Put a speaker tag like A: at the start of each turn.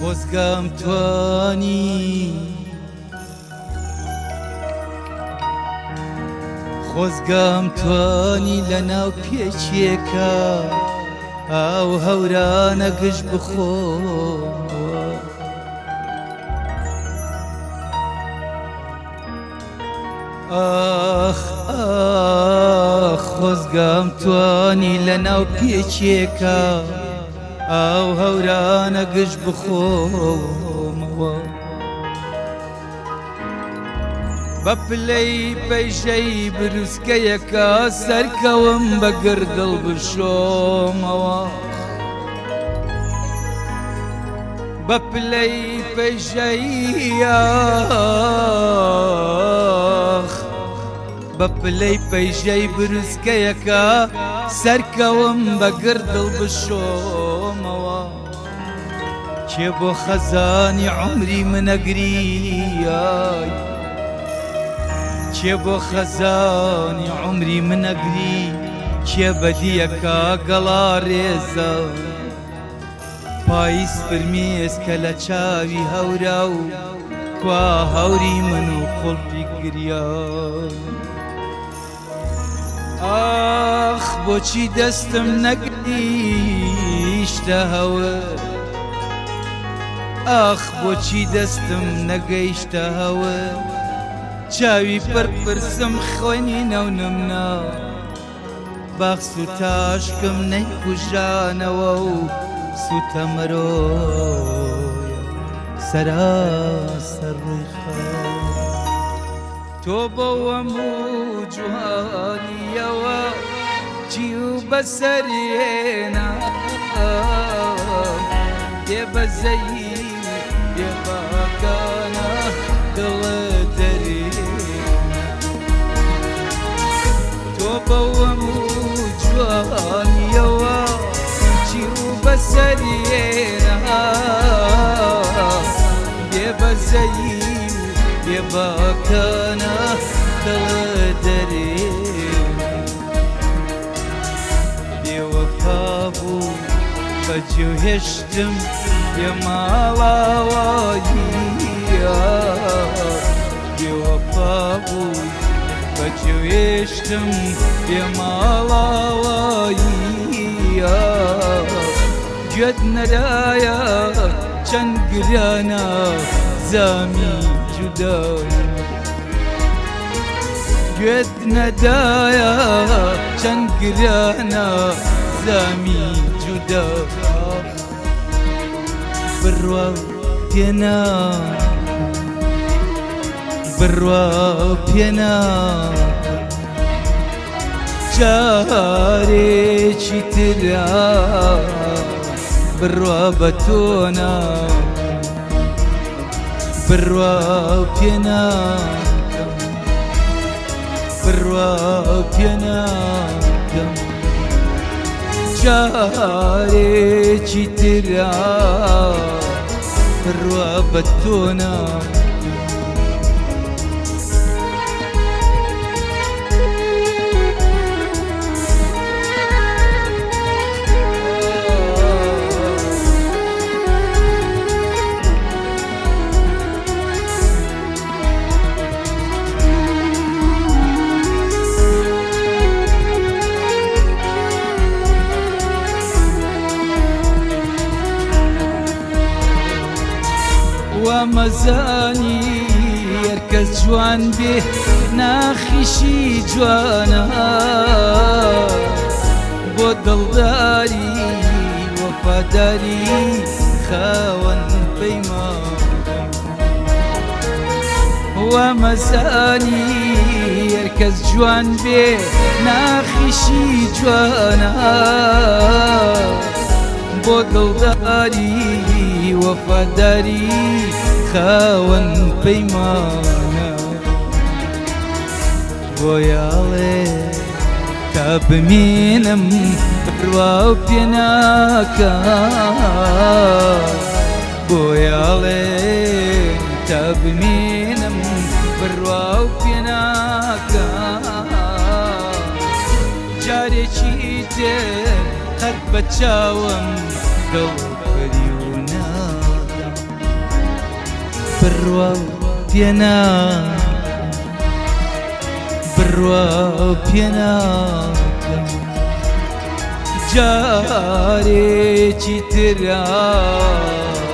A: خۆزگام توانی خۆزگام توانی لە ناو پێچێکە ئاو هەورانە گشت بخۆمەوە ئاخ ئاخ خۆزگام توانی لە ناو پێچێکە ئاو هەورانە گشت بخۆمەوە بە پلەی پەیژەی بروسکەیەکە سەرکەوم بە گردڵ بشۆمەوە بە پلەی پەیژەی بە پلەی پەیژەی بروسکەیەکە سەرکەوم بە گردڵ بشۆمەوە کێ بۆ خەزانی عومری منەگریای کێ بۆ خەزانی عومری منەگری کێ بەدیەکە گەڵا ڕێزە پاییز فرمێسکە لە چاوی هەورە و کوا هەوری من و قوڵپی گریا ئاخ بۆچی دەستم نەگەیشتە هەوە ئاخ بۆچی دەستم نەگەیشتە هەوە چاوی پرپرسم خوێنی نەونمنا باخ و تاشکم نەیکوژانەوە و سوتە مەرۆیە سەراسەر ڕوویخا تۆ بەوەم و جوانیەوە جی و بەسەرێنا دێ بەزەی دێ باکانە دڵە تۆ بەوەم و جوانیەوە جی و بەسەرێنا دێ بەزەی دێ باکانە دڵە دەرێ بێوەفا بوو بەجێ هێشتم بێ ماڵاواییە بێوەفا بوو بەجێ هێشتم بێ ماڵاواییە گوێت نەدایە چەند گرانە زامی جودایە گوێت نەدایە چەند گرانە زامی جودایە بڕوا پێنا بڕوا پێنا جارێکی ترا بڕوا بە تۆنا بڕوا پێنا بڕوا پێنا جارێکی ترا بڕوا بە تۆنا وەمەزانی هەرکەس جوان بێ ناخیشی جوانە بۆ دڵداری وەفاداری خاوەن پەیمان وەمەزانی هەرکەس جوان بێ ناخیشی جوانە بۆ دڵداری وەفاداری خاوەن پەیمانە بۆیاڵێ تا بمێنم بڕوا و پێناکە بۆیاڵێ تا بمێنم بڕوا و پێناکە جارێکی تر قەت بە چاوم دڵ بەری و نادەم بڕوا پێناکەم جارێکی ترا